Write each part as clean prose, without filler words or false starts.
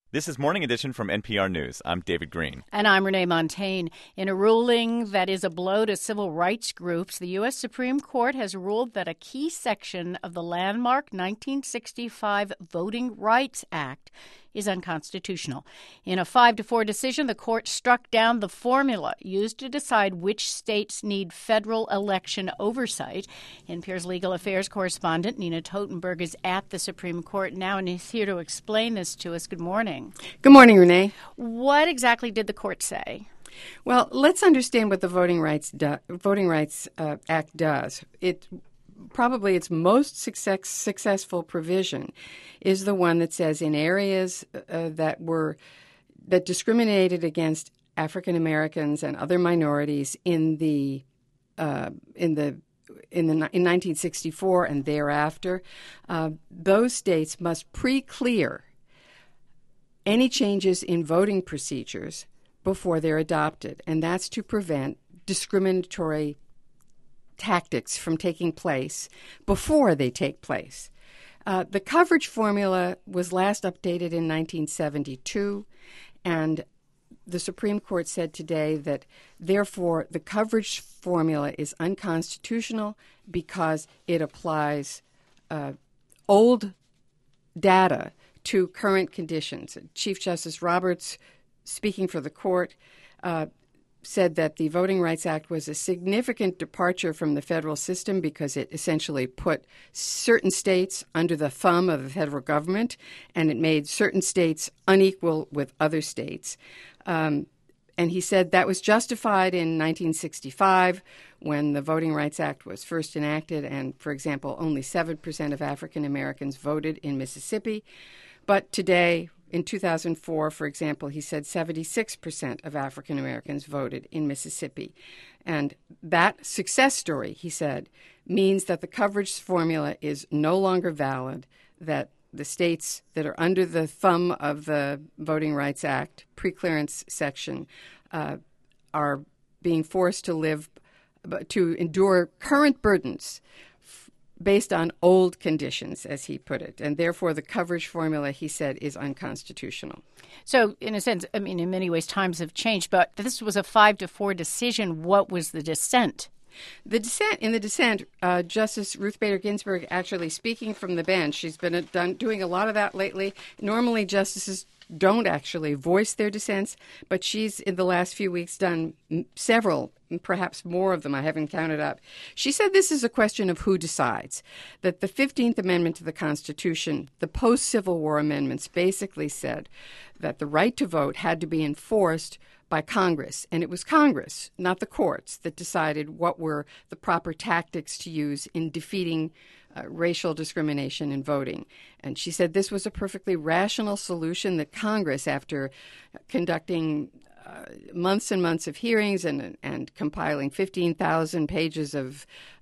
This is Morning Edition from NPR News. I'm David Green. And I'm Renee Montagne. In a ruling that is a blow to civil rights groups, the U.S. Supreme Court has ruled that a key section of the landmark 1965 Voting Rights Act is unconstitutional. In a 5-4 decision, the court struck down the formula used to decide which states need federal election oversight. NPR's legal affairs correspondent Nina Totenberg is at the Supreme Court now and is here to explain this to us. Good morning. Good morning, Renee. What exactly did the court say? Well, let's understand what the Voting Rights Act does. Probably its most successful provision is the one that says in areas that discriminated against African Americans and other minorities in 1964 and thereafter, those states must pre-clear any changes in voting procedures before they're adopted, and that's to prevent discriminatory tactics from taking place before they take place. The coverage formula was last updated in 1972, and the Supreme Court said today that, therefore, the coverage formula is unconstitutional because it applies old data to current conditions. Chief Justice Roberts, speaking for the court, said that the Voting Rights Act was a significant departure from the federal system because it essentially put certain states under the thumb of the federal government, and it made certain states unequal with other states. And he said that was justified in 1965 when the Voting Rights Act was first enacted, and, for example, only 7% of African Americans voted in Mississippi. But today, in 2004, for example, he said 76% of African Americans voted in Mississippi. And that success story, he said, means that the coverage formula is no longer valid, that the states that are under the thumb of the Voting Rights Act preclearance section are being forced to endure current burdens based on old conditions, as he put it. And therefore, the coverage formula, he said, is unconstitutional. So, in a sense, I mean, in many ways, times have changed, but this was a 5-4 decision. What was the dissent? In the dissent, Justice Ruth Bader Ginsburg actually speaking from the bench. She's been doing a lot of that lately. Normally, justices don't actually voice their dissents, but she's in the last few weeks done several, perhaps more of them. I haven't counted up. She said this is a question of who decides, that the 15th Amendment to the Constitution, the post-Civil War amendments, basically said that the right to vote had to be enforced by Congress, and it was Congress, not the courts, that decided what were the proper tactics to use in defeating racial discrimination in voting. And she said this was a perfectly rational solution that Congress, after conducting months and months of hearings and compiling 15,000 pages of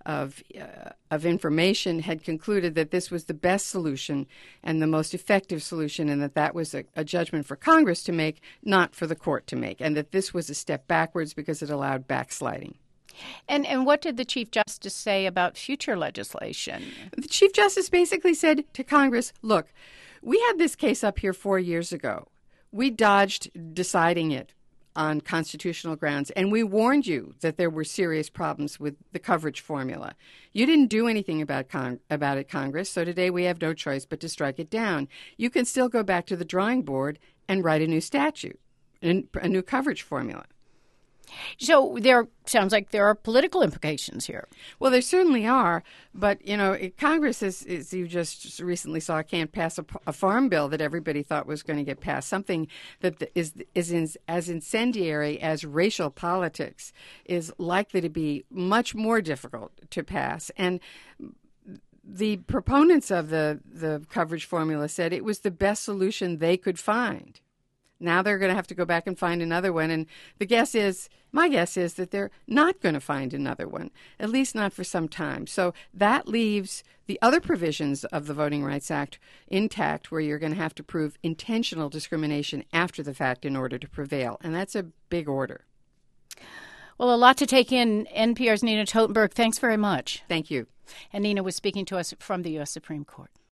information, had concluded that this was the best solution and the most effective solution, and that was a judgment for Congress to make, not for the court to make, and that this was a step backwards because it allowed backsliding. And what did the Chief Justice say about future legislation? The Chief Justice basically said to Congress, look, we had this case up here 4 years ago. We dodged deciding it on constitutional grounds, and we warned you that there were serious problems with the coverage formula. You didn't do anything about it, Congress, so today we have no choice but to strike it down. You can still go back to the drawing board and write a new statute, a new coverage formula. So there sounds like there are political implications here. Well, there certainly are. But, Congress, as you just recently saw, can't pass a farm bill that everybody thought was going to get passed. Something that is as incendiary as racial politics is likely to be much more difficult to pass. And the proponents of the coverage formula said it was the best solution they could find. Now they're going to have to go back and find another one. And my guess is that they're not going to find another one, at least not for some time. So that leaves the other provisions of the Voting Rights Act intact, where you're going to have to prove intentional discrimination after the fact in order to prevail. And that's a big order. Well, a lot to take in. NPR's Nina Totenberg, thanks very much. Thank you. And Nina was speaking to us from the U.S. Supreme Court.